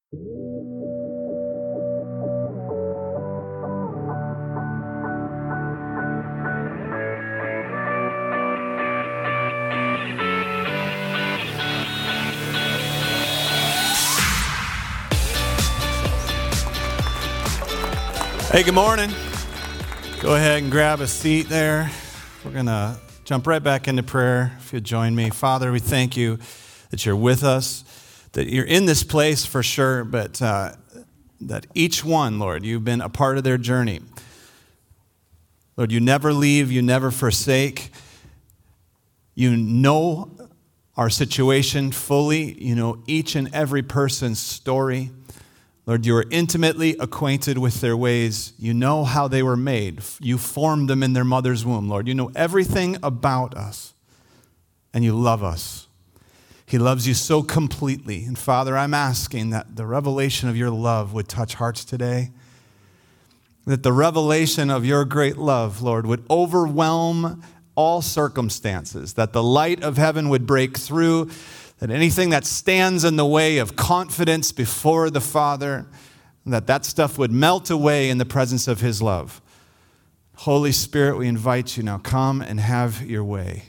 Hey, good morning. Go ahead and grab a seat there. We're going to jump right back into prayer. If you'll join me. Father, we thank you that you're with us, that you're in this place for sure, but that each one, Lord, you've been a part of their journey. Lord, you never leave, you never forsake. You know our situation fully. You know each and every person's story. Lord, you are intimately acquainted with their ways. You know how they were made. You formed them in their mother's womb, Lord. You know everything about us, and you love us. He loves you so completely. And Father, I'm asking that the revelation of your love would touch hearts today, that the revelation of your great love, Lord, would overwhelm all circumstances, that the light of heaven would break through, that anything that stands in the way of confidence before the Father, that stuff would melt away in the presence of his love. Holy Spirit, we invite you now, come and have your way.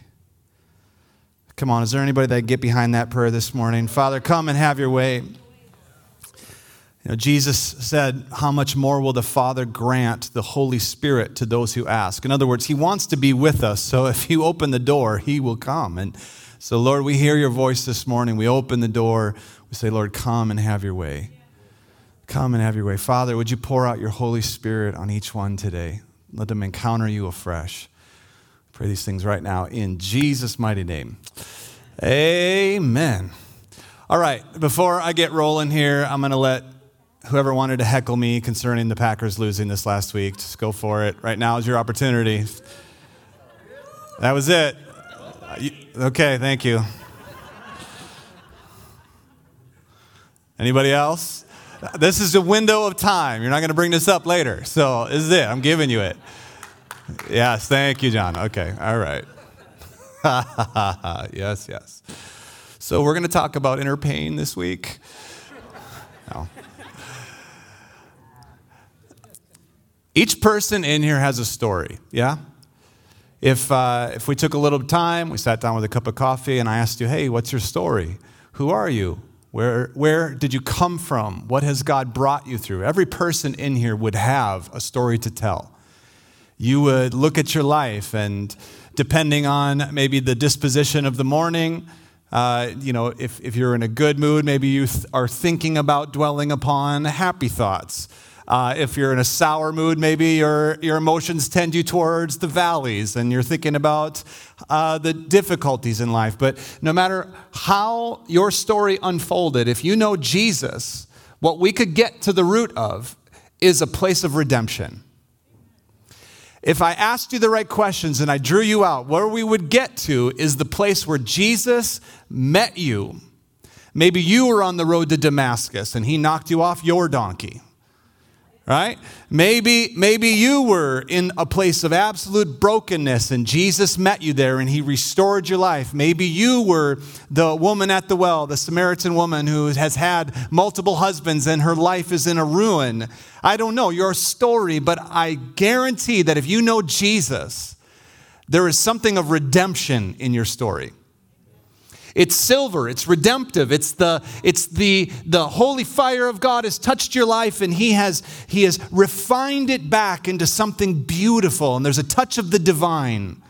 Come on, is there anybody that can get behind that prayer this morning? Father, come and have your way. You know, Jesus said, how much more will the Father grant the Holy Spirit to those who ask? In other words, he wants to be with us, so if you open the door, he will come. And so, Lord, we hear your voice this morning. We open the door. We say, Lord, come and have your way. Come and have your way. Father, would you pour out your Holy Spirit on each one today? Let them encounter you afresh. I pray these things right now in Jesus' mighty name. Amen. All right, before I get rolling here, I'm going to let whoever wanted to heckle me concerning the Packers losing this last week, just go for it. Right now is your opportunity. That was it. Okay, thank you. Anybody else? This is a window of time. You're not going to bring this up later. So this is it. I'm giving you it. Yes, thank you, John. Okay, all right. Yes. So we're going to talk about inner pain this week. No. Each person in here has a story, yeah? If we took a little time, we sat down with a cup of coffee, and I asked you, hey, what's your story? Who are you? Where did you come from? What has God brought you through? Every person in here would have a story to tell. You would look at your life, and depending on maybe the disposition of the morning, if you're in a good mood, maybe you are thinking about dwelling upon happy thoughts. If you're in a sour mood, maybe your emotions tend you towards the valleys and you're thinking about the difficulties in life. But no matter how your story unfolded, if you know Jesus, what we could get to the root of is a place of redemption. If I asked you the right questions and I drew you out, where we would get to is the place where Jesus met you. Maybe you were on the road to Damascus and he knocked you off your donkey. Right? Maybe you were in a place of absolute brokenness and Jesus met you there and he restored your life. Maybe you were the woman at the well, the Samaritan woman who has had multiple husbands and her life is in a ruin. I don't know your story, but I guarantee that if you know Jesus, there is something of redemption in your story. It's silver, it's redemptive, it's the holy fire of God has touched your life and he has refined it back into something beautiful, and there's a touch of the divine.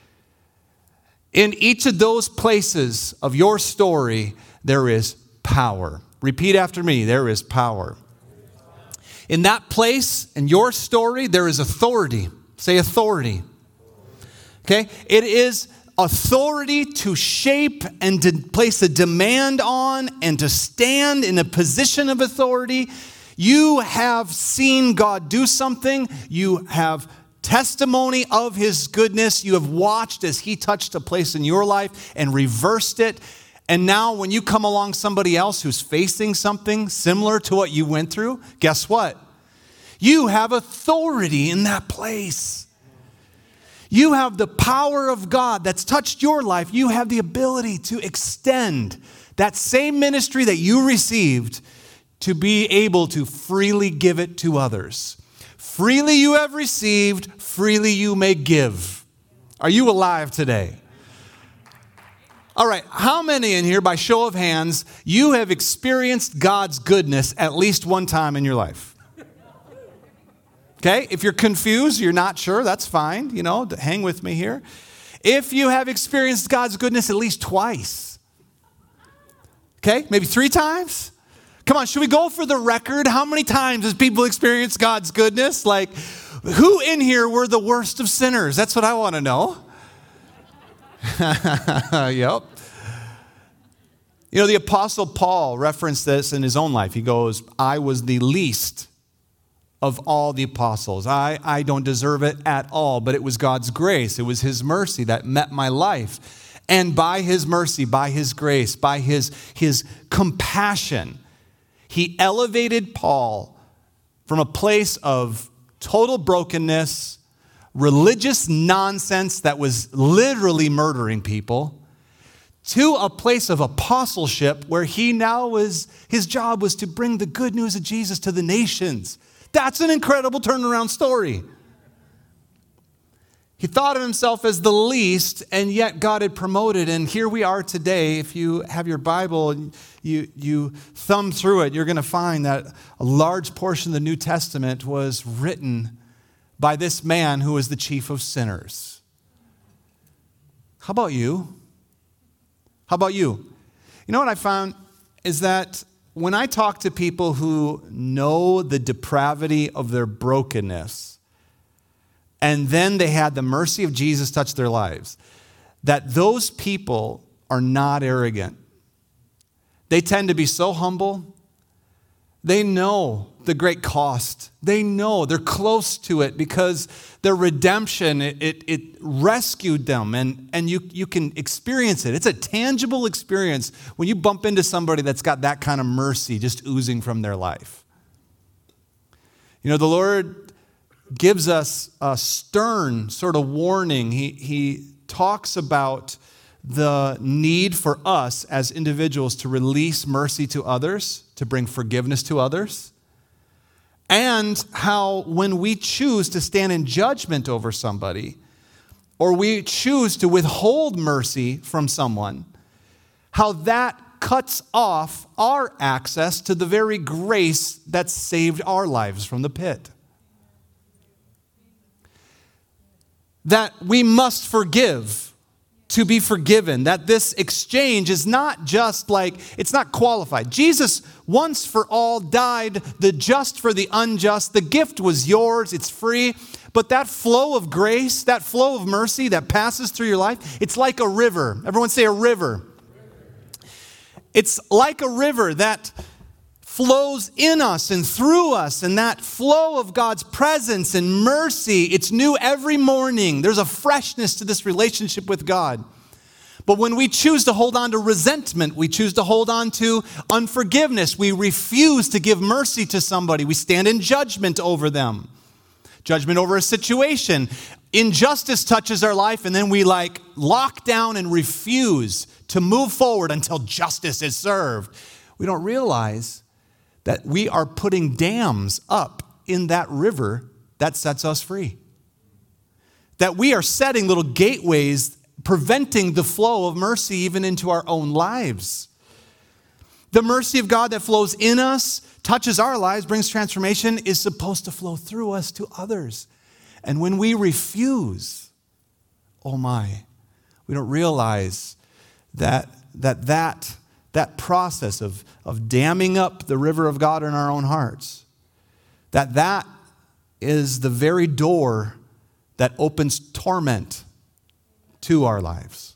In each of those places of your story, there is power. Repeat after me, there is power. In that place, in your story, there is authority. Say authority. Okay? It is authority to shape and to place a demand on and to stand in a position of authority. You have seen God do something. You have testimony of his goodness. You have watched as he touched a place in your life and reversed it. And now when you come along somebody else who's facing something similar to what you went through, guess what? You have authority in that place. You have the power of God that's touched your life. You have the ability to extend that same ministry that you received to be able to freely give it to others. Freely you have received, freely you may give. Are you alive today? All right, how many in here, by show of hands, you have experienced God's goodness at least one time in your life? Okay, if you're confused, you're not sure, that's fine. Hang with me here. If you have experienced God's goodness at least twice, okay, maybe 3 times? Come on, should we go for the record? How many times has people experienced God's goodness? Like, who in here were the worst of sinners? That's what I want to know. Yep. The Apostle Paul referenced this in his own life. He goes, I was the least of all the apostles. I don't deserve it at all, but it was God's grace. It was his mercy that met my life. And by his mercy, by his grace, by his compassion, he elevated Paul from a place of total brokenness, religious nonsense that was literally murdering people, to a place of apostleship where his job was to bring the good news of Jesus to the nations. That's an incredible turnaround story. He thought of himself as the least, and yet God had promoted. And here we are today. If you have your Bible and you thumb through it, you're going to find that a large portion of the New Testament was written by this man who was the chief of sinners. How about you? How about you? You know what I found is that when I talk to people who know the depravity of their brokenness, and then they had the mercy of Jesus touch their lives, that those people are not arrogant. They tend to be so humble. They know the great cost. They know they're close to it because their redemption, it rescued them, and you can experience it. It's a tangible experience when you bump into somebody that's got that kind of mercy just oozing from their life. The Lord gives us a stern sort of warning. He talks about the need for us as individuals to release mercy to others, to bring forgiveness to others, and how when we choose to stand in judgment over somebody, or we choose to withhold mercy from someone, how that cuts off our access to the very grace that saved our lives from the pit. That we must forgive to be forgiven. That this exchange is not just it's not qualified. Jesus once for all died, the just for the unjust. The gift was yours, it's free. But that flow of grace, that flow of mercy that passes through your life, it's like a river. Everyone say a river. It's like a river that flows in us and through us, and that flow of God's presence and mercy, it's new every morning. There's a freshness to this relationship with God. But when we choose to hold on to resentment, we choose to hold on to unforgiveness, we refuse to give mercy to somebody, we stand in judgment over them, judgment over a situation. Injustice touches our life, and then we lock down and refuse to move forward until justice is served. We don't realize that we are putting dams up in that river that sets us free. That we are setting little gateways, preventing the flow of mercy even into our own lives. The mercy of God that flows in us, touches our lives, brings transformation, is supposed to flow through us to others. And when we refuse, oh my, we don't realize that process of damming up the river of God in our own hearts, that is the very door that opens torment to our lives.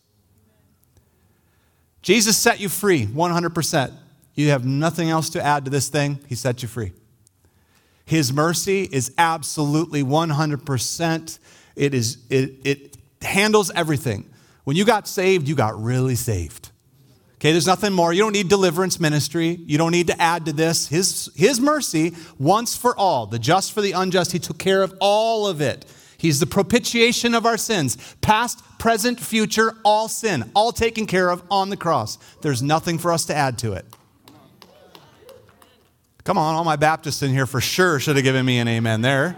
Jesus set you free 100%. You have nothing else to add to this thing. He set you free. His mercy is absolutely 100%. It handles everything. When you got saved, you got really saved. Okay, there's nothing more. You don't need deliverance ministry. You don't need to add to this. His mercy, once for all, the just for the unjust, he took care of all of it. He's the propitiation of our sins. Past, present, future, all sin, all taken care of on the cross. There's nothing for us to add to it. Come on, all my Baptists in here for sure should have given me an amen there.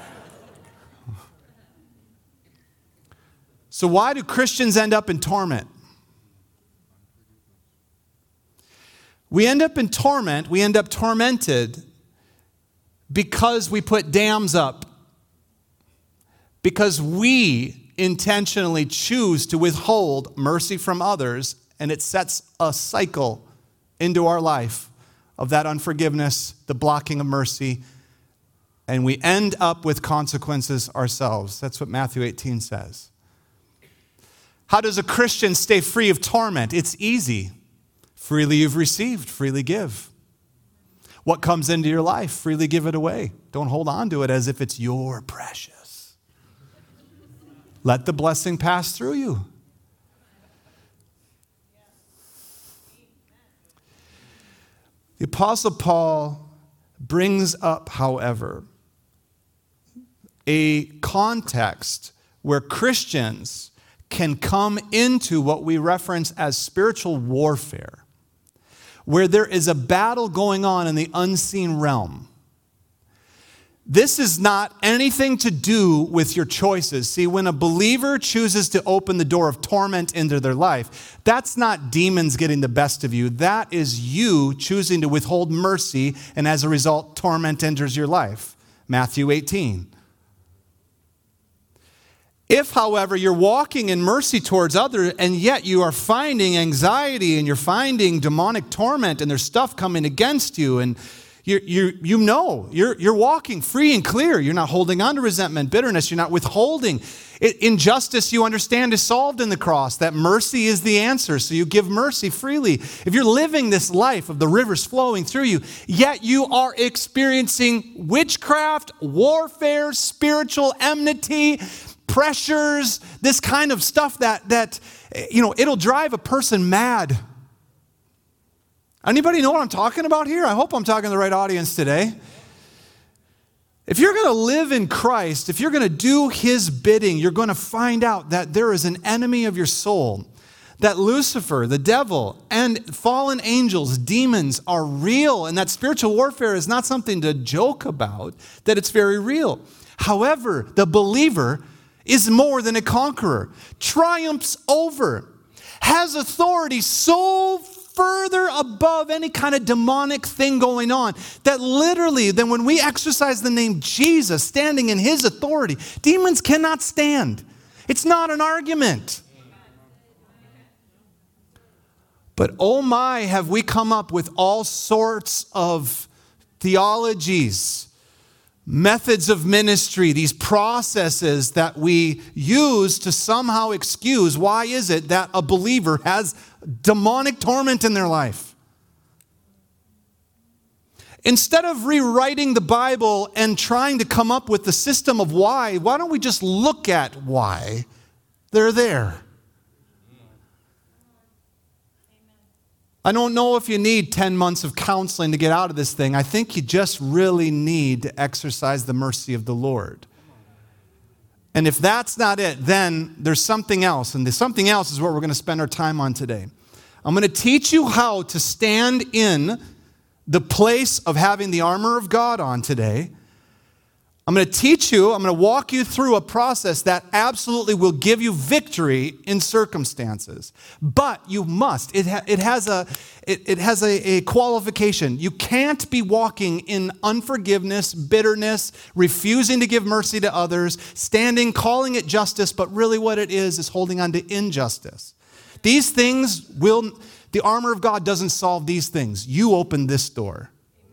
So why do Christians end up in torment? We end up in torment, we end up tormented because we put dams up. Because we intentionally choose to withhold mercy from others, and it sets a cycle into our life of that unforgiveness, the blocking of mercy, and we end up with consequences ourselves. That's what Matthew 18 says. How does a Christian stay free of torment? It's easy. Freely you've received, freely give. What comes into your life, freely give it away. Don't hold on to it as if it's your precious. Let the blessing pass through you. The Apostle Paul brings up, however, a context where Christians can come into what we reference as spiritual warfare, where there is a battle going on in the unseen realm. This is not anything to do with your choices. See, when a believer chooses to open the door of torment into their life, that's not demons getting the best of you. That is you choosing to withhold mercy, and as a result, torment enters your life. Matthew 18. If, however, you're walking in mercy towards others, and yet you are finding anxiety and you're finding demonic torment and there's stuff coming against you, and you're walking free and clear. You're not holding on to resentment, bitterness. You're not withholding. Injustice, you understand, is solved in the cross. That mercy is the answer, so you give mercy freely. If you're living this life of the rivers flowing through you, yet you are experiencing witchcraft, warfare, spiritual enmity, pressures, this kind of stuff that it'll drive a person mad. Anybody know what I'm talking about here? I hope I'm talking to the right audience today. If you're going to live in Christ, if you're going to do His bidding, you're going to find out that there is an enemy of your soul. That Lucifer, the devil, and fallen angels, demons are real. And that spiritual warfare is not something to joke about, that it's very real. However, the believer is more than a conqueror, triumphs over, has authority so further above any kind of demonic thing going on, that literally, then when we exercise the name Jesus, standing in His authority, demons cannot stand. It's not an argument. But oh my, have we come up with all sorts of theologies, methods of ministry, these processes that we use to somehow excuse why is it that a believer has demonic torment in their life. Instead of rewriting the Bible and trying to come up with the system of why don't we just look at why they're there? I don't know if you need 10 months of counseling to get out of this thing. I think you just really need to exercise the mercy of the Lord. And if that's not it, then there's something else. And the something else is what we're going to spend our time on today. I'm going to teach you how to stand in the place of having the armor of God on today. I'm going to walk you through a process that absolutely will give you victory in circumstances. But you must. It has a qualification. You can't be walking in unforgiveness, bitterness, refusing to give mercy to others, standing, calling it justice, but really what it is holding on to injustice. These things the armor of God doesn't solve these things. You open this door.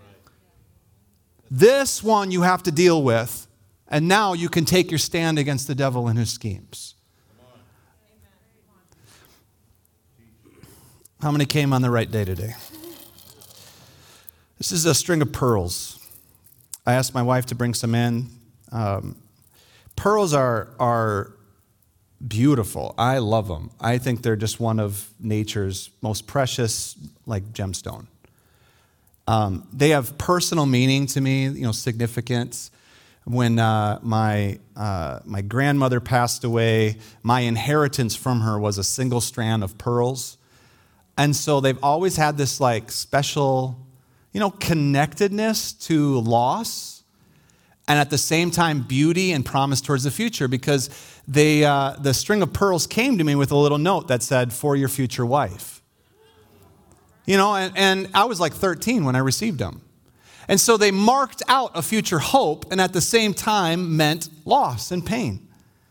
This one you have to deal with, and now you can take your stand against the devil and his schemes. How many came on the right day today? This is a string of pearls. I asked my wife to bring some in. Pearls are beautiful. I love them. I think they're just one of nature's most precious, like gemstone. They have personal meaning to me, significance. When my grandmother passed away, my inheritance from her was a single strand of pearls. And so they've always had this like special, connectedness to loss, and at the same time, beauty and promise towards the future, because the string of pearls came to me with a little note that said, "For your future wife." And I was like 13 when I received them. And so they marked out a future hope, and at the same time meant loss and pain.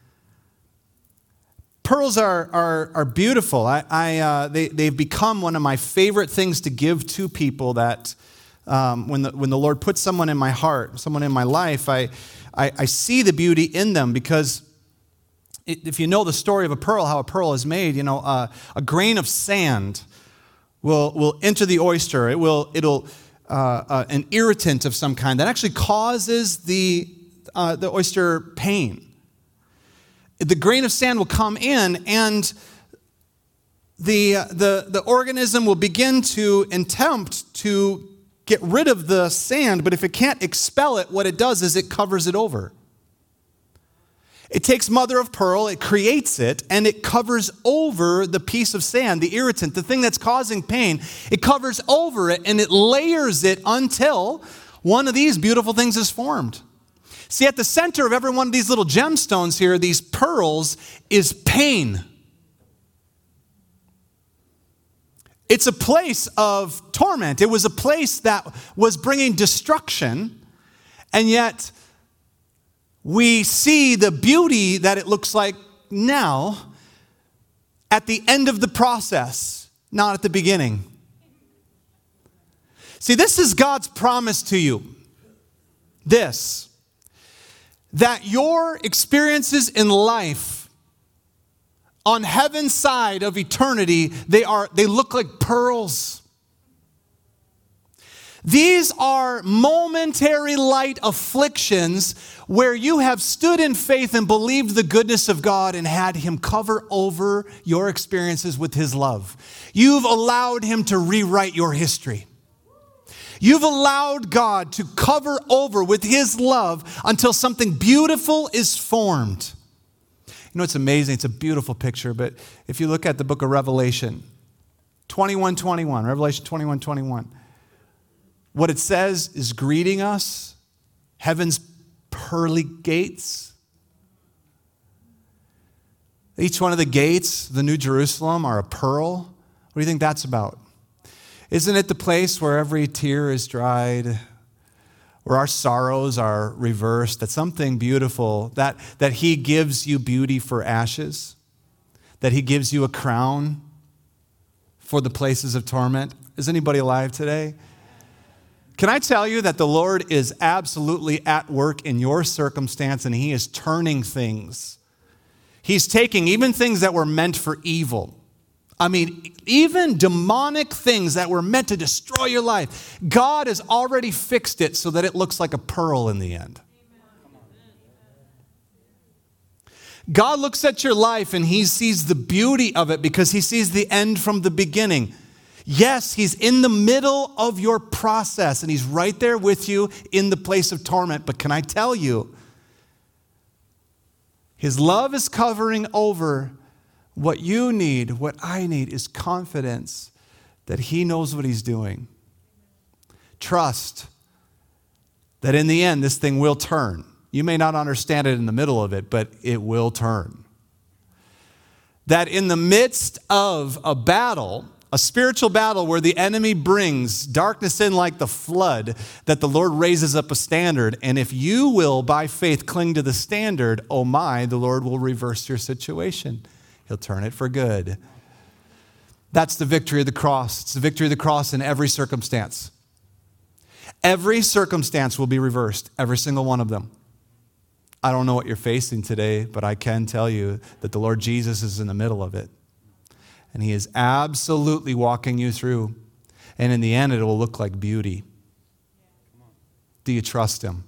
Pearls are beautiful. They've become one of my favorite things to give to people. That when the Lord puts someone in my heart, someone in my life, I see the beauty in them, because if you know the story of a pearl, how a pearl is made, a grain of sand will enter the oyster. It'll an irritant of some kind that actually causes the oyster pain. The grain of sand will come in, and the organism will begin to attempt to get rid of the sand, but if it can't expel it, what it does is it covers it over. It takes mother of pearl, it creates it, and it covers over the piece of sand, the irritant, the thing that's causing pain. It covers over it, and it layers it until one of these beautiful things is formed. See, at the center of every one of these little gemstones here, these pearls, is pain. It's a place of torment. It was a place that was bringing destruction, and yet we see the beauty that it looks like now at the end of the process, not at the beginning. See, this is God's promise to you. That your experiences in life on heaven's side of eternity, they look like pearls. These are momentary light afflictions where you have stood in faith and believed the goodness of God and had Him cover over your experiences with His love. You've allowed Him to rewrite your history. You've allowed God to cover over with His love until something beautiful is formed. It's amazing. It's a beautiful picture, but if you look at the book of Revelation 21:21, Revelation 21:21, what it says is greeting us, heaven's pearly gates. Each one of the gates, the New Jerusalem, are a pearl. What do you think that's about? Isn't it the place where every tear is dried, where our sorrows are reversed, that something beautiful, that He gives you beauty for ashes, that He gives you a crown for the places of torment? Is anybody alive today? Can I tell you that the Lord is absolutely at work in your circumstance, and He is turning things. He's taking even things that were meant for evil. Even demonic things that were meant to destroy your life. God has already fixed it so that it looks like a pearl in the end. God looks at your life and He sees the beauty of it because He sees the end from the beginning. Yes, He's in the middle of your process and He's right there with you in the place of torment. But can I tell you, His love is covering over. What you need, what I need, is confidence that He knows what He's doing. Trust that in the end, this thing will turn. You may not understand it in the middle of it, but it will turn. That in the midst of a battle, a spiritual battle where the enemy brings darkness in like the flood, that the Lord raises up a standard. And if you will, by faith, cling to the standard, oh my, the Lord will reverse your situation. He'll turn it for good. That's the victory of the cross. It's the victory of the cross in every circumstance. Every circumstance will be reversed, every single one of them. I don't know what you're facing today, but I can tell you that the Lord Jesus is in the middle of it. And He is absolutely walking you through. And in the end, it will look like beauty. Do you trust Him?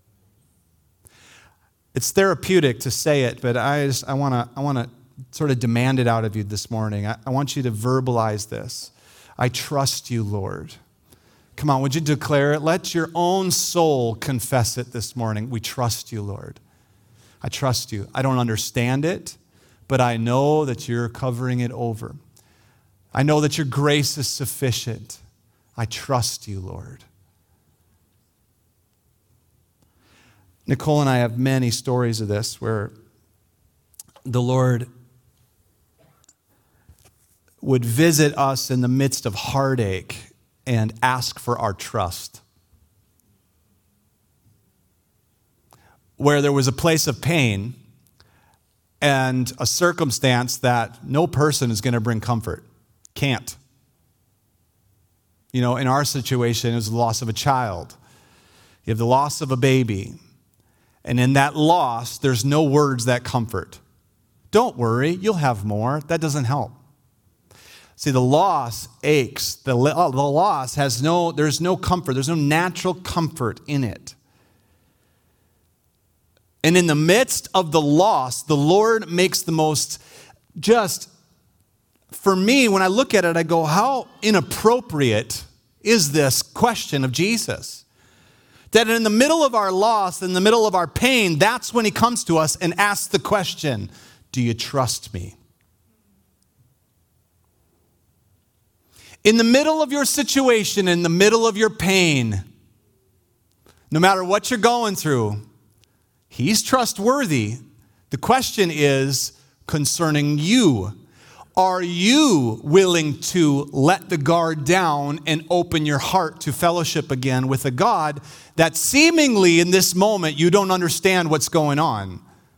It's therapeutic to say it, but I want to sort of demand it out of you this morning. I want you to verbalize this. I trust you, Lord. Come on, would you declare it? Let your own soul confess it this morning. We trust you, Lord. I trust you. I don't understand it, but I know that you're covering it over. I know that your grace is sufficient. I trust you, Lord. Nicole and I have many stories of this where the Lord would visit us in the midst of heartache and ask for our trust. Where there was a place of pain and a circumstance that no person is going to bring comfort. Can't. In our situation, it was the loss of a child. You have the loss of a baby. And in that loss, there's no words that comfort. Don't worry, you'll have more. That doesn't help. See, the loss aches. The loss there's no comfort. There's no natural comfort in it. And in the midst of the loss, the Lord makes the most for me, when I look at it, I go, how inappropriate is this question of Jesus? That in the middle of our loss, in the middle of our pain, that's when he comes to us and asks the question, do you trust me? In the middle of your situation, in the middle of your pain, no matter what you're going through, he's trustworthy. The question is concerning you. Are you willing to let the guard down and open your heart to fellowship again with a God that seemingly in this moment you don't understand what's going on?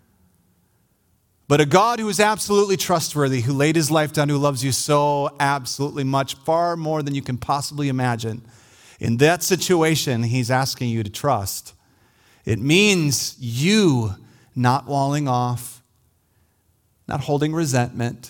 But a God who is absolutely trustworthy, who laid his life down, who loves you so absolutely much, far more than you can possibly imagine. In that situation, he's asking you to trust. It means you not walling off, not holding resentment,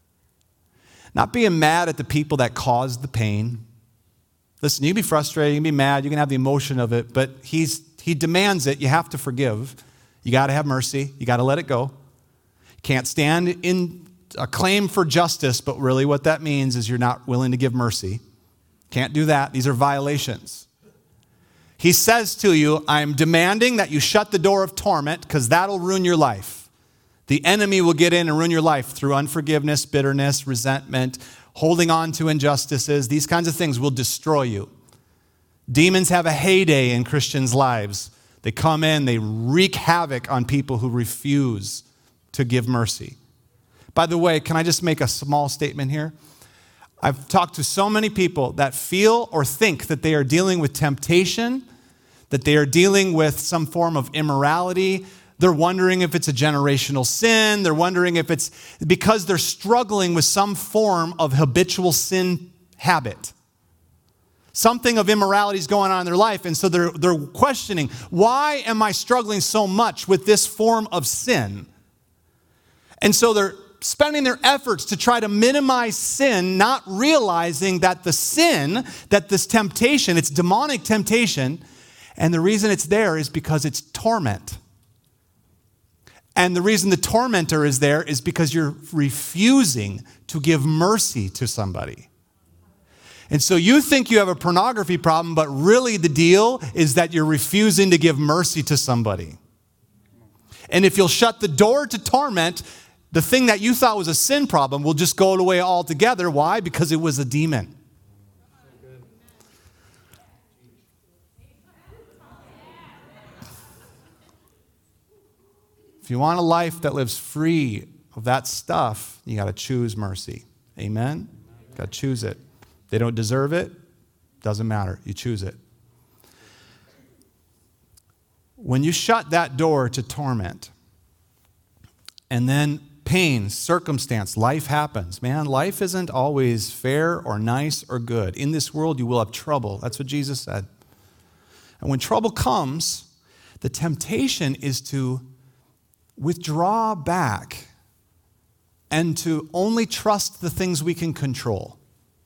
not being mad at the people that caused the pain. Listen, you can be frustrated, you can be mad, you can have the emotion of it, but he demands it. You have to forgive. You got to have mercy. You got to let it go. Can't stand in a claim for justice, but really what that means is you're not willing to give mercy. Can't do that. These are violations. He says to you, I'm demanding that you shut the door of torment because that'll ruin your life. The enemy will get in and ruin your life through unforgiveness, bitterness, resentment, holding on to injustices. These kinds of things will destroy you. Demons have a heyday in Christians' lives. They come in, they wreak havoc on people who refuse to give mercy. By the way, can I just make a small statement here? I've talked to so many people that feel or think that they are dealing with temptation, that they are dealing with some form of immorality. They're wondering if it's a generational sin. They're wondering if it's because they're struggling with some form of habitual sin habit. Something of immorality is going on in their life, and so they're questioning, why am I struggling so much with this form of sin? And so they're spending their efforts to try to minimize sin, not realizing that the sin, that this temptation, it's demonic temptation, and the reason it's there is because it's torment. And the reason the tormentor is there is because you're refusing to give mercy to somebody. And so you think you have a pornography problem, but really the deal is that you're refusing to give mercy to somebody. And if you'll shut the door to torment, the thing that you thought was a sin problem will just go away altogether. Why? Because it was a demon. If you want a life that lives free of that stuff, you got to choose mercy. Amen? Got to choose it. They don't deserve it. Doesn't matter. You choose it. When you shut that door to torment, and then pain, circumstance, life happens. Man, life isn't always fair or nice or good. In this world, you will have trouble. That's what Jesus said. And when trouble comes, the temptation is to withdraw back and to only trust the things we can control.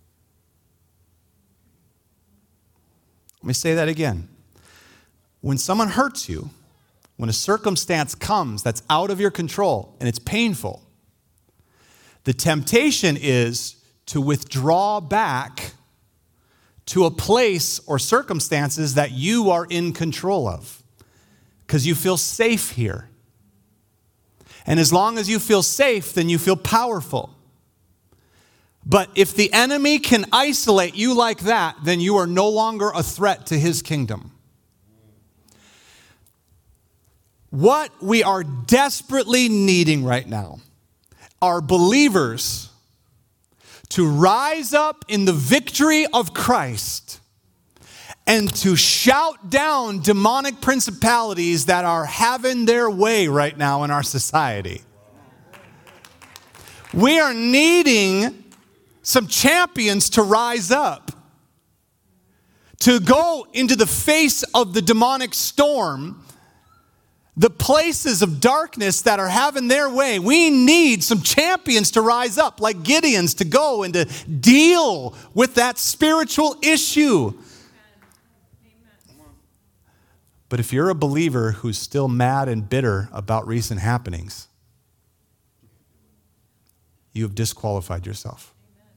Let me say that again. When someone hurts you, when a circumstance comes that's out of your control and it's painful, the temptation is to withdraw back to a place or circumstances that you are in control of because you feel safe here. And as long as you feel safe, then you feel powerful. But if the enemy can isolate you like that, then you are no longer a threat to his kingdom. What we are desperately needing right now are believers to rise up in the victory of Christ and to shout down demonic principalities that are having their way right now in our society. We are needing some champions to rise up, to go into the face of the demonic storm, the places of darkness that are having their way. We need some champions to rise up, like Gideons, to go and to deal with that spiritual issue. But if you're a believer who's still mad and bitter about recent happenings, you have disqualified yourself.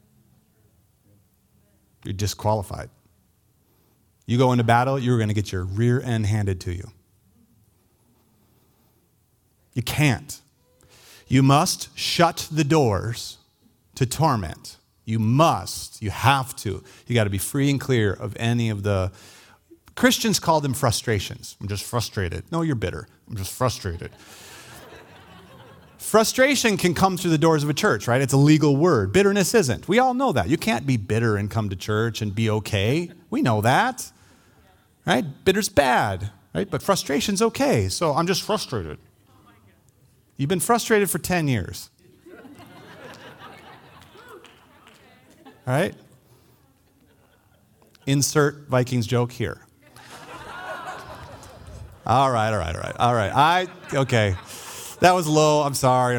You're disqualified. You go into battle, you're going to get your rear end handed to you. You can't. You must shut the doors to torment. You must. You have to. You got to be free and clear of any of the... Christians call them frustrations. I'm just frustrated. No, you're bitter. I'm just frustrated. Frustration can come through the doors of a church, right? It's a legal word. Bitterness isn't. We all know that. You can't be bitter and come to church and be okay. We know that, right? Bitter's bad, right? But frustration's okay. So I'm just frustrated. You've been frustrated for 10 years. All right? Insert Vikings joke here. All right. Okay. That was low. I'm sorry.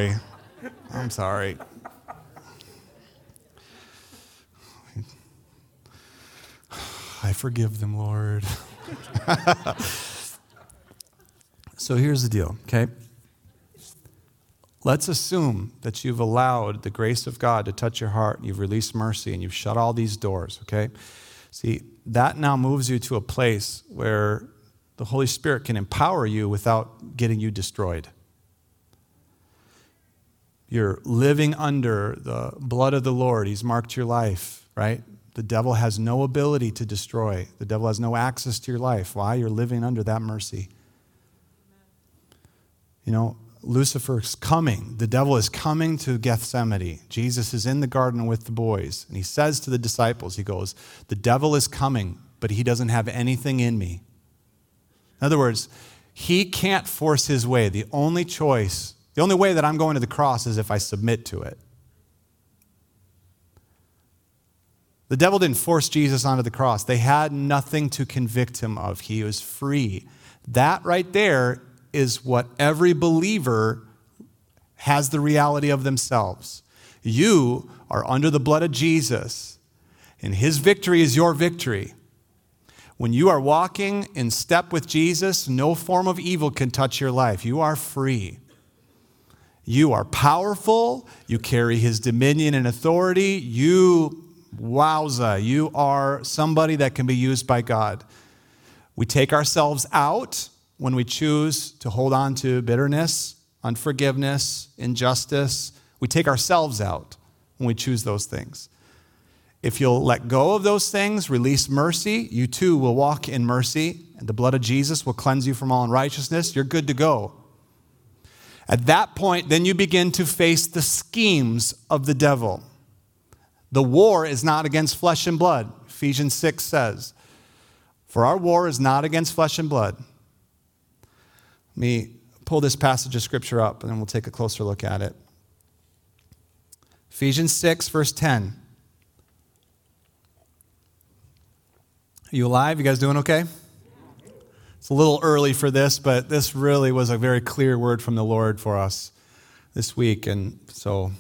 I forgive them, Lord. So here's the deal, okay? Let's assume that you've allowed the grace of God to touch your heart, and you've released mercy, and you've shut all these doors, okay? See, that now moves you to a place where the Holy Spirit can empower you without getting you destroyed. You're living under the blood of the Lord. He's marked your life, right? The devil has no ability to destroy. The devil has no access to your life. Why? You're living under that mercy. You know, Lucifer's coming. The devil is coming to Gethsemane. Jesus is in the garden with the boys. And he says to the disciples, he goes, the devil is coming, but he doesn't have anything in me. In other words, he can't force his way. The only way that I'm going to the cross is if I submit to it. The devil didn't force Jesus onto the cross. They had nothing to convict him of. He was free. That right there is what every believer has the reality of themselves. You are under the blood of Jesus, and his victory is your victory. When you are walking in step with Jesus, no form of evil can touch your life. You are free. You are powerful. You carry his dominion and authority. You are somebody that can be used by God. We take ourselves out when we choose to hold on to bitterness, unforgiveness, injustice. We take ourselves out when we choose those things. If you'll let go of those things, release mercy, you too will walk in mercy, and the blood of Jesus will cleanse you from all unrighteousness. You're good to go. At that point, then you begin to face the schemes of the devil. The war is not against flesh and blood. Ephesians 6 says, for our war is not against flesh and blood. Let me pull this passage of Scripture up, and then we'll take a closer look at it. Ephesians 6, verse 10. Are you alive? You guys doing okay? It's a little early for this, but this really was a very clear word from the Lord for us this week, and so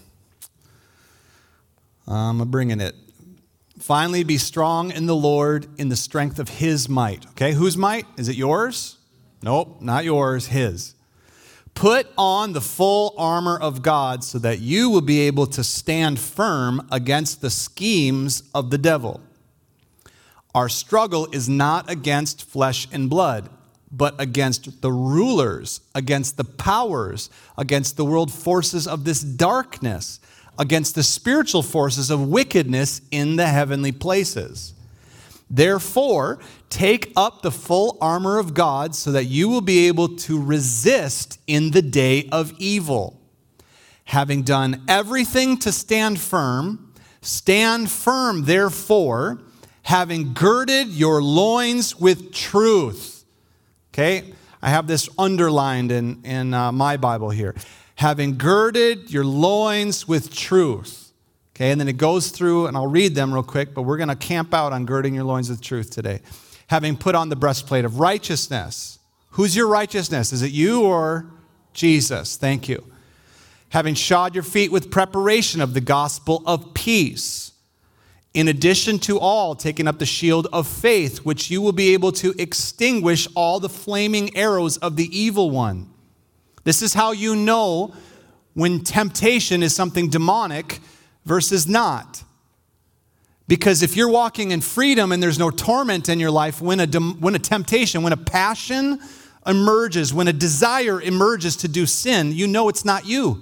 I'm bringing it. Finally, be strong in the Lord in the strength of his might. Okay, whose might? Is it yours? Nope, not yours, his. Put on the full armor of God so that you will be able to stand firm against the schemes of the devil. Our struggle is not against flesh and blood, but against the rulers, against the powers, against the world forces of this darkness, against the spiritual forces of wickedness in the heavenly places. Therefore, take up the full armor of God so that you will be able to resist in the day of evil. Having done everything to stand firm, therefore, having girded your loins with truth. Okay? I have this underlined in my Bible here. Having girded your loins with truth. Okay, and then it goes through, and I'll read them real quick, but we're going to camp out on girding your loins with truth today. Having put on the breastplate of righteousness. Who's your righteousness? Is it you or Jesus? Thank you. Having shod your feet with preparation of the gospel of peace. In addition to all, taking up the shield of faith, which you will be able to extinguish all the flaming arrows of the evil one. This is how you know when temptation is something demonic versus not. Because if you're walking in freedom and there's no torment in your life, when a temptation, when a passion emerges, when a desire emerges to do sin, you know it's not you.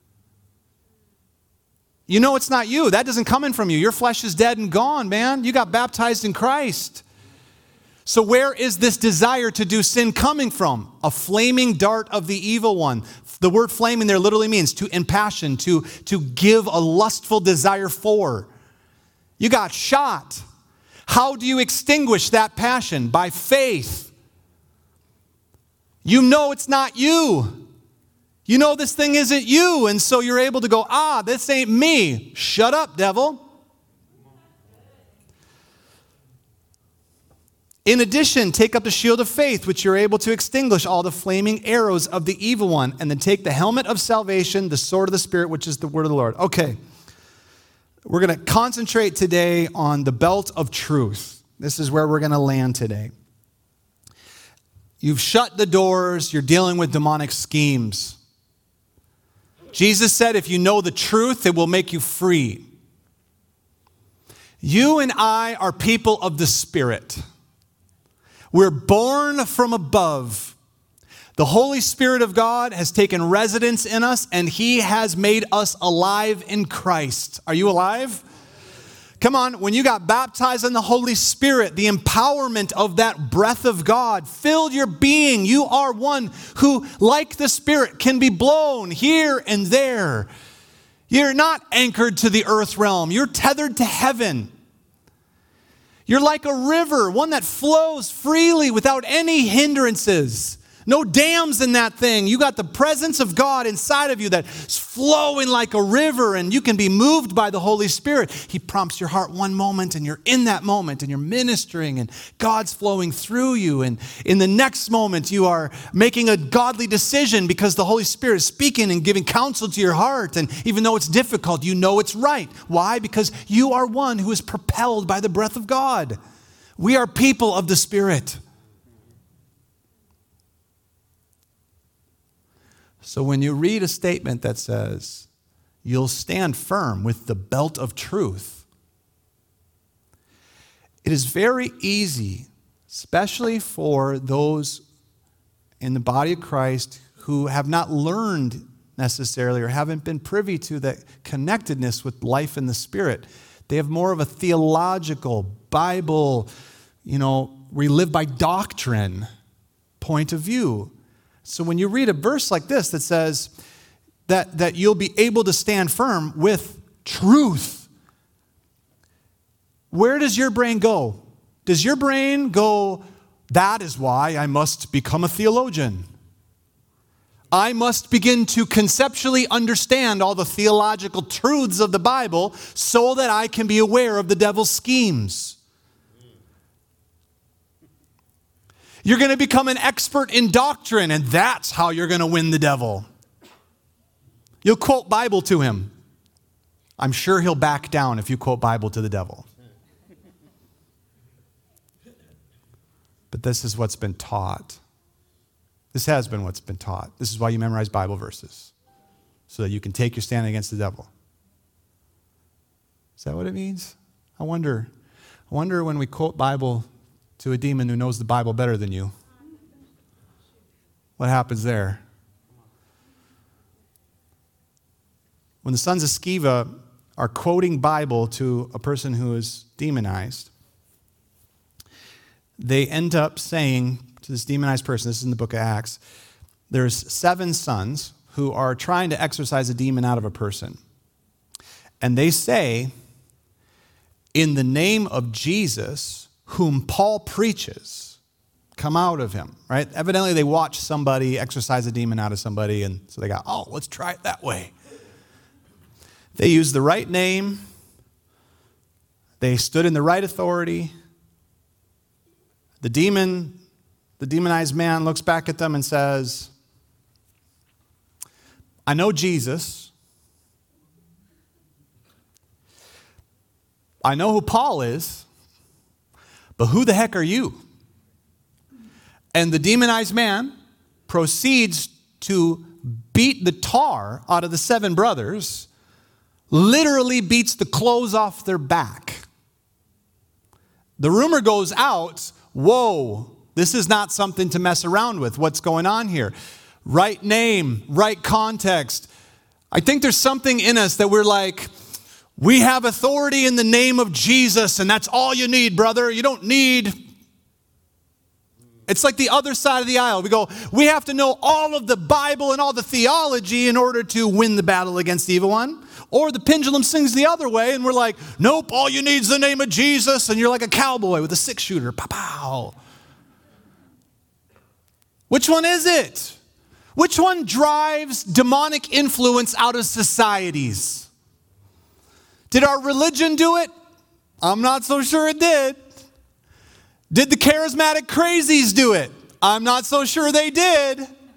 You know it's not you. That doesn't come in from you. Your flesh is dead and gone, man. You got baptized in Christ. So where is this desire to do sin coming from? A flaming dart of the evil one. The word flaming there literally means to impassion, to give a lustful desire for. You got shot. How do you extinguish that passion? By faith. You know it's not you. You know this thing isn't you, and so you're able to go, this ain't me. Shut up, devil. In addition, take up the shield of faith, which you're able to extinguish all the flaming arrows of the evil one, and then take the helmet of salvation, the sword of the Spirit, which is the word of the Lord. Okay, we're going to concentrate today on the belt of truth. This is where we're going to land today. You've shut the doors. You're dealing with demonic schemes. Jesus said, if you know the truth, it will make you free. You and I are people of the Spirit. We're born from above. The Holy Spirit of God has taken residence in us, and He has made us alive in Christ. Are you alive? Come on, when you got baptized in the Holy Spirit, the empowerment of that breath of God filled your being. You are one who, like the Spirit, can be blown here and there. You're not anchored to the earth realm. You're tethered to heaven. You're like a river, one that flows freely without any hindrances. No dams in that thing. You got the presence of God inside of you that's flowing like a river, and you can be moved by the Holy Spirit. He prompts your heart one moment, and you're in that moment, and you're ministering, and God's flowing through you. And in the next moment, you are making a godly decision because the Holy Spirit is speaking and giving counsel to your heart. And even though it's difficult, you know it's right. Why? Because you are one who is propelled by the breath of God. We are people of the Spirit. So when you read a statement that says, you'll stand firm with the belt of truth, it is very easy, especially for those in the body of Christ who have not learned necessarily or haven't been privy to that connectedness with life in the Spirit. They have more of a theological, Bible, we live by doctrine point of view. So when you read a verse like this that says that you'll be able to stand firm with truth, where does your brain go? Does your brain go, that is why I must become a theologian? I must begin to conceptually understand all the theological truths of the Bible so that I can be aware of the devil's schemes. You're going to become an expert in doctrine, and that's how you're going to win the devil. You'll quote Bible to him. I'm sure he'll back down if you quote Bible to the devil. But this is what's been taught. This has been what's been taught. This is why you memorize Bible verses, so that you can take your stand against the devil. Is that what it means? I wonder when we quote Bible to a demon who knows the Bible better than you, what happens there? When the sons of Sceva are quoting Bible to a person who is demonized, they end up saying to this demonized person, this is in the book of Acts, there's 7 sons who are trying to exorcise a demon out of a person. And they say, in the name of Jesus, whom Paul preaches, come out of him, right? Evidently, they watched somebody exorcise a demon out of somebody, and so they got, let's try it that way. They used the right name. They stood in the right authority. The demonized man looks back at them and says, I know Jesus. I know who Paul is, but who the heck are you? And the demonized man proceeds to beat the tar out of the 7 brothers, literally beats the clothes off their back. The rumor goes out, whoa, this is not something to mess around with. What's going on here? Right name, right context. I think there's something in us that we're like, we have authority in the name of Jesus, and that's all you need, brother. You don't need... It's like the other side of the aisle. We have to know all of the Bible and all the theology in order to win the battle against the evil one. Or the pendulum swings the other way, and we're like, nope, all you need is the name of Jesus, and you're like a cowboy with a 6-shooter. Pow-pow. Which one is it? Which one drives demonic influence out of societies? Did our religion do it? I'm not so sure it did. Did the charismatic crazies do it? I'm not so sure they did.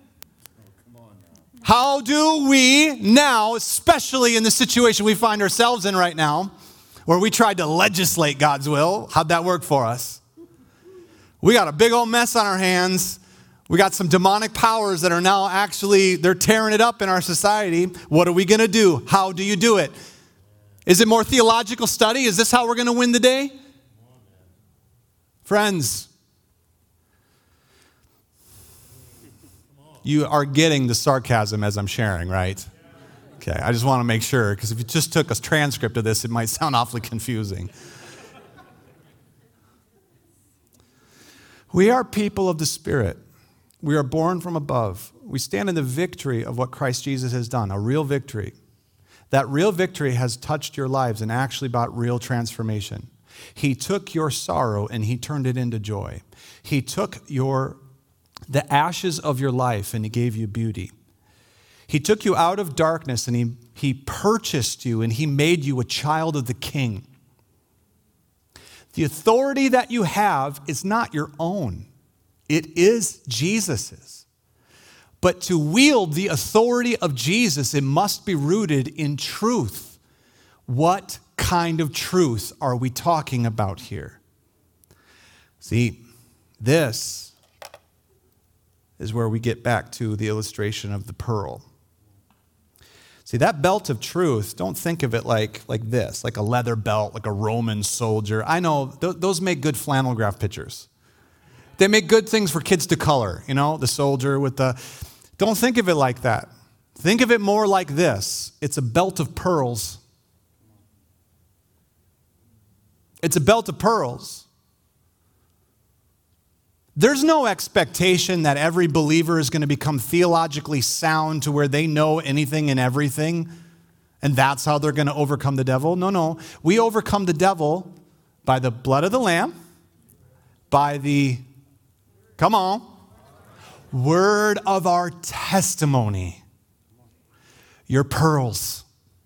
How do we now, especially in the situation we find ourselves in right now, where we tried to legislate God's will, how'd that work for us? We got a big old mess on our hands. We got some demonic powers that are now they're tearing it up in our society. What are we going to do? How do you do it? Is it more theological study? Is this how we're going to win the day? Friends, you are getting the sarcasm as I'm sharing, right? Okay, I just want to make sure, because if you just took a transcript of this, it might sound awfully confusing. We are people of the Spirit. We are born from above. We stand in the victory of what Christ Jesus has done, a real victory. That real victory has touched your lives and actually brought real transformation. He took your sorrow and he turned it into joy. He took the ashes of your life and he gave you beauty. He took you out of darkness and he purchased you and he made you a child of the King. The authority that you have is not your own. It is Jesus's. But to wield the authority of Jesus, it must be rooted in truth. What kind of truth are we talking about here? See, this is where we get back to the illustration of the pearl. See, that belt of truth, don't think of it like this, like a leather belt, like a Roman soldier. I know those make good flannel graph pictures. They make good things for kids to color, the soldier with the... Don't think of it like that. Think of it more like this. It's a belt of pearls. It's a belt of pearls. There's no expectation that every believer is going to become theologically sound to where they know anything and everything, and that's how they're going to overcome the devil. No. We overcome the devil by the blood of the Lamb, by the, word of our testimony. Your pearls.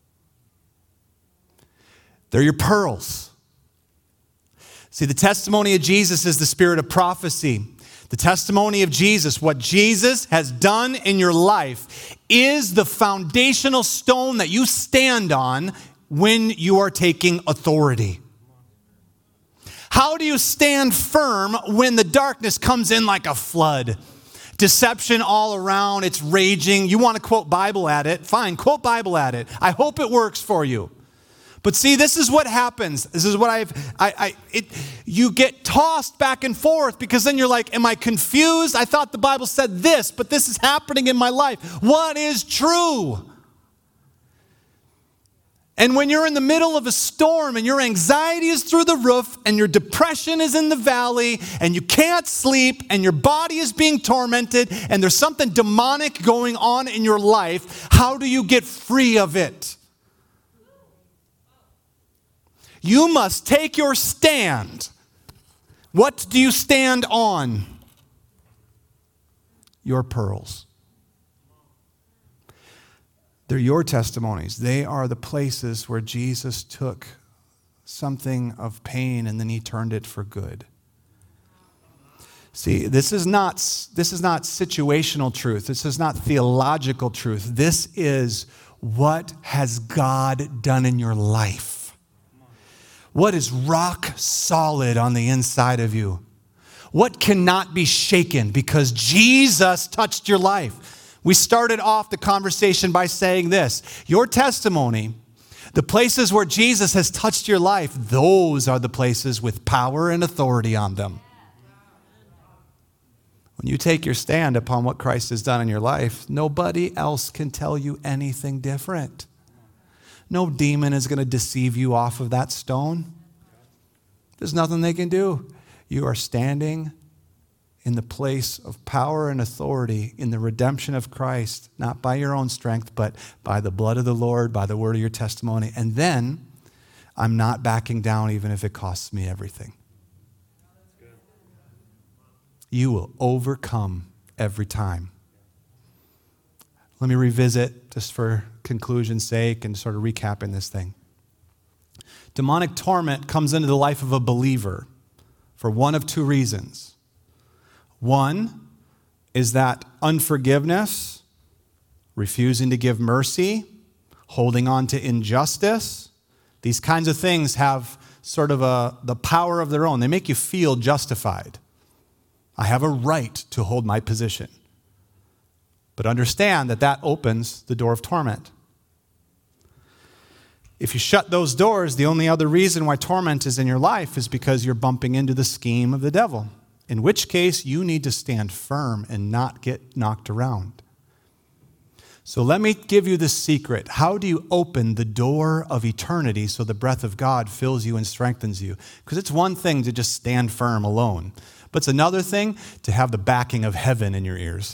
They're your pearls. See, the testimony of Jesus is the spirit of prophecy. The testimony of Jesus, what Jesus has done in your life, is the foundational stone that you stand on when you are taking authority. How do you stand firm when the darkness comes in like a flood? Deception all around, it's raging. You want to quote Bible at it? Fine, quote Bible at it. I hope it works for you. But see, this is what happens. This is what you get tossed back and forth because then you're like, am I confused? I thought the Bible said this, but this is happening in my life. What is true? And when you're in the middle of a storm and your anxiety is through the roof and your depression is in the valley and you can't sleep and your body is being tormented and there's something demonic going on in your life, how do you get free of it? You must take your stand. What do you stand on? Your pearls. They're your testimonies. They are the places where Jesus took something of pain and then he turned it for good. See, this is not situational truth. This is not theological truth. This is what has God done in your life. What is rock solid on the inside of you? What cannot be shaken because Jesus touched your life? We started off the conversation by saying this: your testimony, the places where Jesus has touched your life, those are the places with power and authority on them. When you take your stand upon what Christ has done in your life, nobody else can tell you anything different. No demon is going to deceive you off of that stone. There's nothing they can do. You are standing in the place of power and authority in the redemption of Christ, not by your own strength, but by the blood of the Lord, by the word of your testimony. And then I'm not backing down even if it costs me everything. You will overcome every time. Let me revisit, just for conclusion's sake and sort of recapping this thing. Demonic torment comes into the life of a believer for one of two reasons. One is that unforgiveness, refusing to give mercy, holding on to injustice. These kinds of things have sort of the power of their own. They make you feel justified. I have a right to hold my position. But understand that that opens the door of torment. If you shut those doors, the only other reason why torment is in your life is because you're bumping into the scheme of the devil. In which case, you need to stand firm and not get knocked around. So let me give you the secret. How do you open the door of eternity so the breath of God fills you and strengthens you? Because it's one thing to just stand firm alone, but it's another thing to have the backing of heaven in your ears.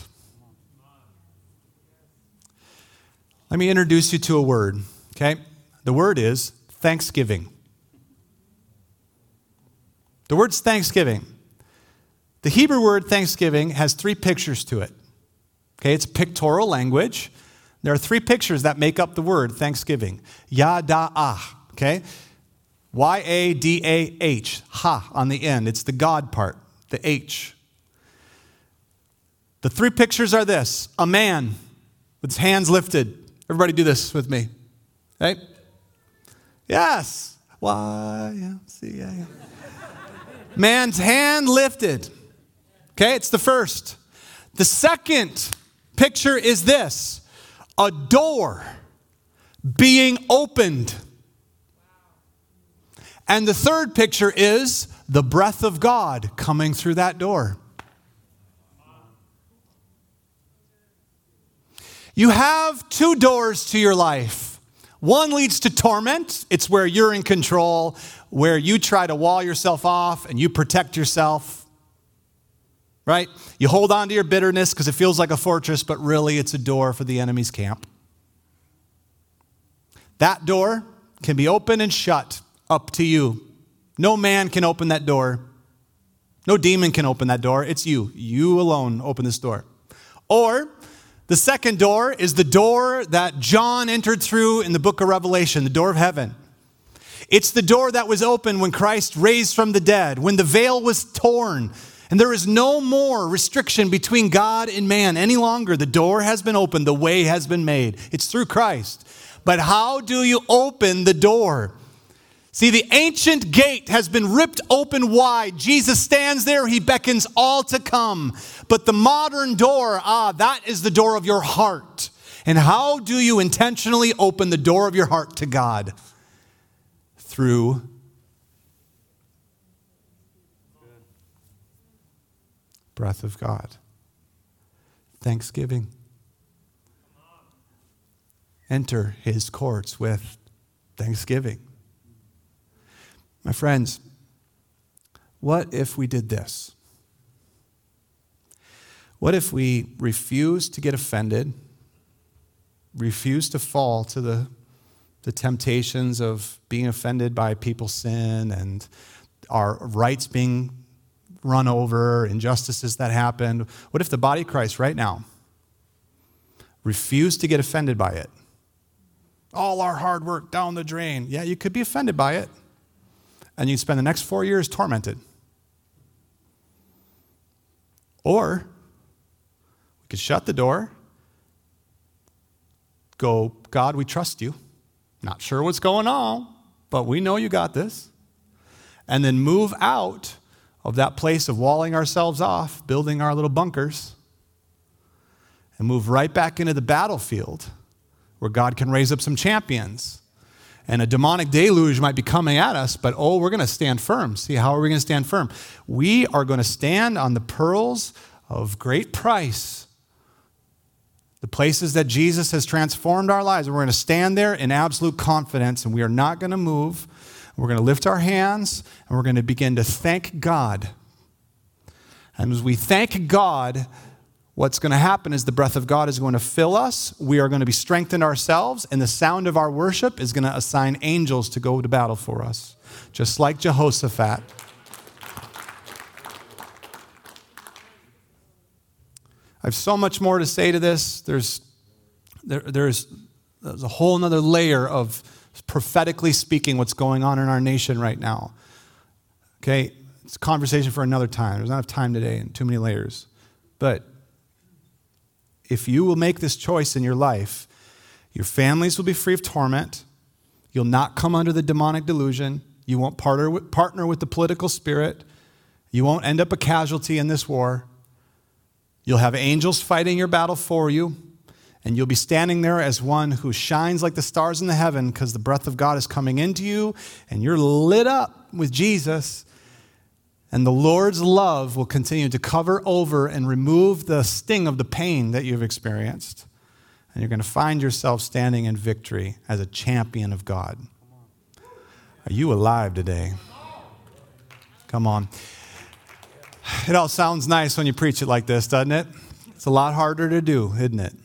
Let me introduce you to a word, okay? The word is thanksgiving. The word's thanksgiving. The Hebrew word thanksgiving has three pictures to it. Okay, it's pictorial language. There are three pictures that make up the word thanksgiving. Yada'ah, okay? Y-A-D-A-H, ha on the end. It's the God part, the H. The three pictures are this: a man with his hands lifted. Everybody do this with me. Okay? Yes. Y-M-C-A. Man's hand lifted. Okay, it's the first. The second picture is this: a door being opened. And the third picture is the breath of God coming through that door. You have two doors to your life. One leads to torment. It's where you're in control, where you try to wall yourself off and you protect yourself. Right? You hold on to your bitterness because it feels like a fortress, but really it's a door for the enemy's camp. That door can be open and shut, up to you. No man can open that door. No demon can open that door. It's you. You alone open this door. Or the second door is the door that John entered through in the book of Revelation, the door of heaven. It's the door that was open when Christ raised from the dead, when the veil was torn. And there is no more restriction between God and man any longer. The door has been opened. The way has been made. It's through Christ. But how do you open the door? See, the ancient gate has been ripped open wide. Jesus stands there. He beckons all to come. But the modern door, that is the door of your heart. And how do you intentionally open the door of your heart to God? Through breath of God. Thanksgiving. Enter his courts with Thanksgiving. My friends, what if we did this? What if we refused to get offended, refused to fall to the temptations of being offended by people's sin and our rights being run over, injustices that happened? What if the body of Christ right now refused to get offended by it? All our hard work down the drain. Yeah, you could be offended by it. And you'd spend the next 4 years tormented. Or we could shut the door, go, God, we trust you. Not sure what's going on, but we know you got this. And then move out of that place of walling ourselves off, building our little bunkers, and move right back into the battlefield where God can raise up some champions. And a demonic deluge might be coming at us, but we're going to stand firm. See, how are we going to stand firm? We are going to stand on the pearls of great price, the places that Jesus has transformed our lives. And we're going to stand there in absolute confidence, and we are not going to move. We're going to lift our hands, and we're going to begin to thank God. And as we thank God, what's going to happen is the breath of God is going to fill us. We are going to be strengthened ourselves, and the sound of our worship is going to assign angels to go to battle for us, just like Jehoshaphat. I have so much more to say to this. There's a whole other layer of prophetically speaking what's going on in our nation right now. Okay, it's a conversation for another time. There's not enough time today and too many layers. But if you will make this choice in your life, your families will be free of torment. You'll not come under the demonic delusion. You won't partner with the political spirit. You won't end up a casualty in this war. You'll have angels fighting your battle for you, and you'll be standing there as one who shines like the stars in the heaven because the breath of God is coming into you, and you're lit up with Jesus. And the Lord's love will continue to cover over and remove the sting of the pain that you've experienced. And you're going to find yourself standing in victory as a champion of God. Are you alive today? Come on. It all sounds nice when you preach it like this, doesn't it? It's a lot harder to do, isn't it?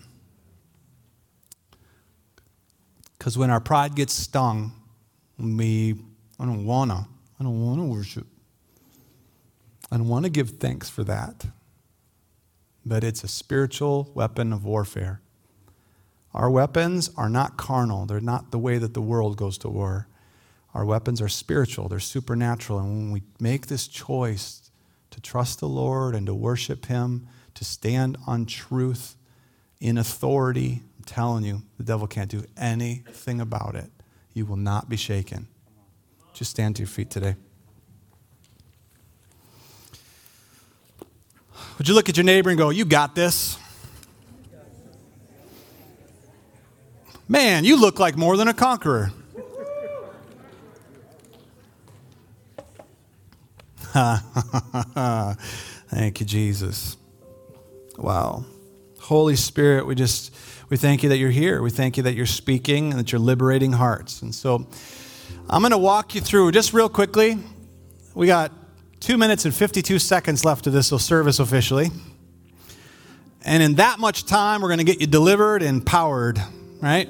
Because when our pride gets stung, I don't want to worship. I don't want to give thanks for that. But it's a spiritual weapon of warfare. Our weapons are not carnal. They're not the way that the world goes to war. Our weapons are spiritual. They're supernatural. And when we make this choice to trust the Lord and to worship Him, to stand on truth in authority, I'm telling you, the devil can't do anything about it. You will not be shaken. Just stand to your feet today. Would you look at your neighbor and go, you got this? Man, you look like more than a conqueror. Thank you, Jesus. Wow. Holy Spirit, we thank you that you're here. We thank you that you're speaking and that you're liberating hearts. And so I'm going to walk you through just real quickly. We got 2 minutes and 52 seconds left of this service officially. And in that much time, we're going to get you delivered and empowered, right?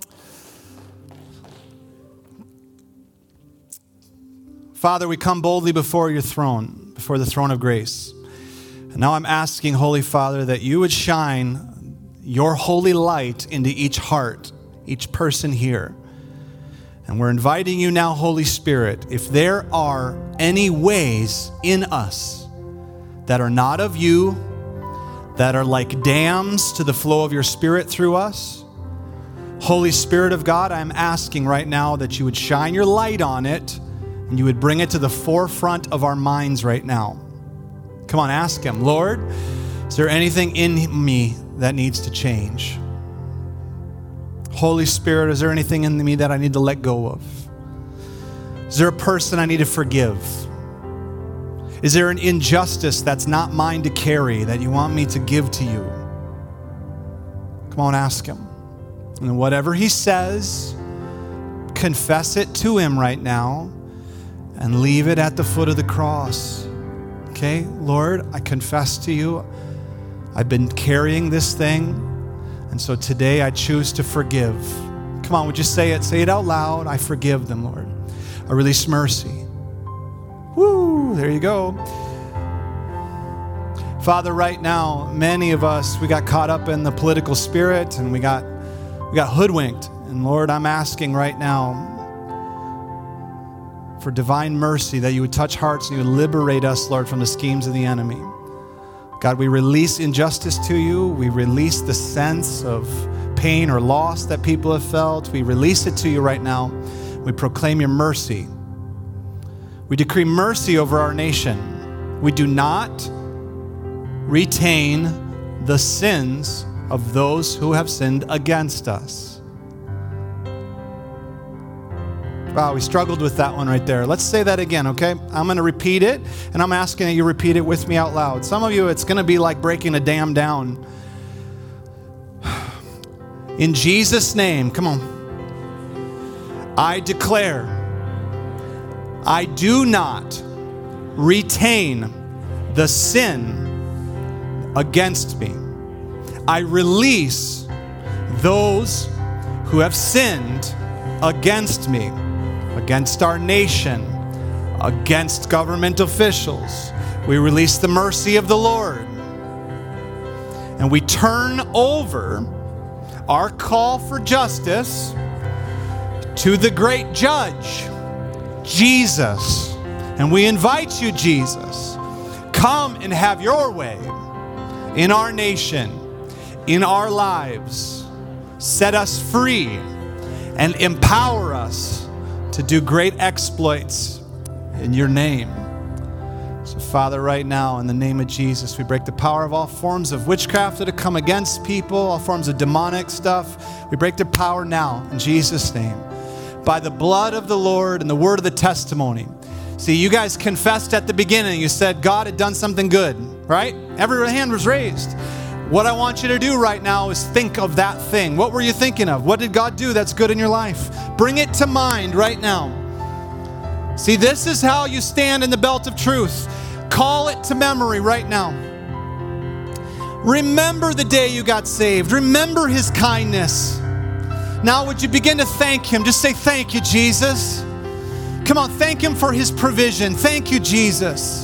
Father, we come boldly before your throne, before the throne of grace. And now I'm asking, Holy Father, that you would shine your holy light into each heart, each person here. And we're inviting you now, Holy Spirit, if there are any ways in us that are not of you, that are like dams to the flow of your Spirit through us, Holy Spirit of God, I'm asking right now that you would shine your light on it and you would bring it to the forefront of our minds right now. Come on, ask him, Lord, is there anything in me that needs to change? Holy Spirit, is there anything in me that I need to let go of? Is there a person I need to forgive? Is there an injustice that's not mine to carry that you want me to give to you? Come on, ask him. And whatever he says, confess it to him right now and leave it at the foot of the cross. Okay, Lord, I confess to you, I've been carrying this thing, and so today I choose to forgive. Come on, would you say it? Say it out loud. I forgive them, Lord. I release mercy. Woo, there you go. Father, right now, many of us, we got caught up in the political spirit and we got hoodwinked. And Lord, I'm asking right now for divine mercy, that you would touch hearts and you would liberate us, Lord, from the schemes of the enemy. God, we release injustice to you. We release the sense of pain or loss that people have felt. We release it to you right now. We proclaim your mercy. We decree mercy over our nation. We do not retain the sins of those who have sinned against us. Wow, we struggled with that one right there. Let's say that again, okay? I'm going to repeat it, and I'm asking that you repeat it with me out loud. Some of you, it's going to be like breaking a dam down. In Jesus' name, come on. I declare, I do not retain the sin against me. I release those who have sinned against me, against our nation, against government officials. We release the mercy of the Lord. And we turn over our call for justice to the great judge, Jesus. And we invite you, Jesus, come and have your way in our nation, in our lives. Set us free and empower us to do great exploits in your name. So Father, right now, in the name of Jesus, we break the power of all forms of witchcraft that have come against people, all forms of demonic stuff. We break their power now in Jesus' name. By the blood of the Lord and the word of the testimony. See, you guys confessed at the beginning. You said God had done something good, right? Every hand was raised. What I want you to do right now is think of that thing. What were you thinking of? What did God do that's good in your life? Bring it to mind right now. See, this is how you stand in the belt of truth. Call it to memory right now. Remember the day you got saved. Remember his kindness. Now would you begin to thank him? Just say, thank you, Jesus. Come on, thank him for his provision. Thank you, Jesus.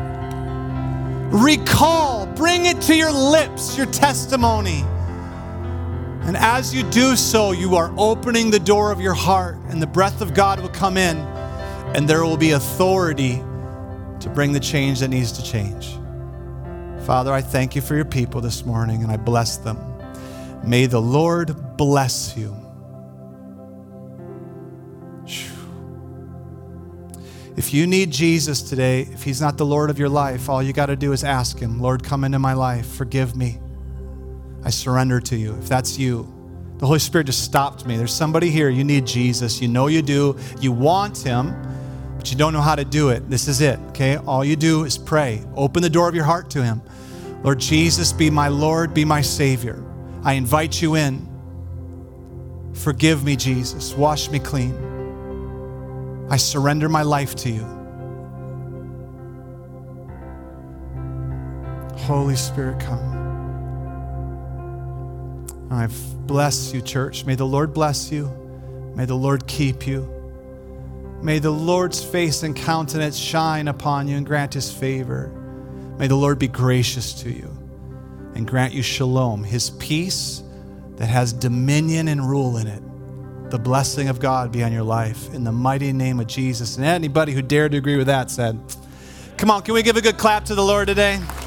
Recall, bring it to your lips, your testimony. And as you do so, you are opening the door of your heart, and the breath of God will come in, and there will be authority to bring the change that needs to change. Father, I thank you for your people this morning, and I bless them. May the Lord bless you. If you need Jesus today, if he's not the Lord of your life, all you got to do is ask him, Lord, come into my life. Forgive me. I surrender to you. If that's you, the Holy Spirit just stopped me. There's somebody here, you need Jesus. You know you do. You want him, but you don't know how to do it. This is it, okay? All you do is pray. Open the door of your heart to him. Lord Jesus, be my Lord, be my Savior. I invite you in. Forgive me, Jesus. Wash me clean. I surrender my life to you. Holy Spirit, come. I bless you, church. May the Lord bless you. May the Lord keep you. May the Lord's face and countenance shine upon you and grant his favor. May the Lord be gracious to you and grant you shalom, his peace that has dominion and rule in it. The blessing of God be on your life in the mighty name of Jesus. And anybody who dared to agree with that said, come on, can we give a good clap to the Lord today?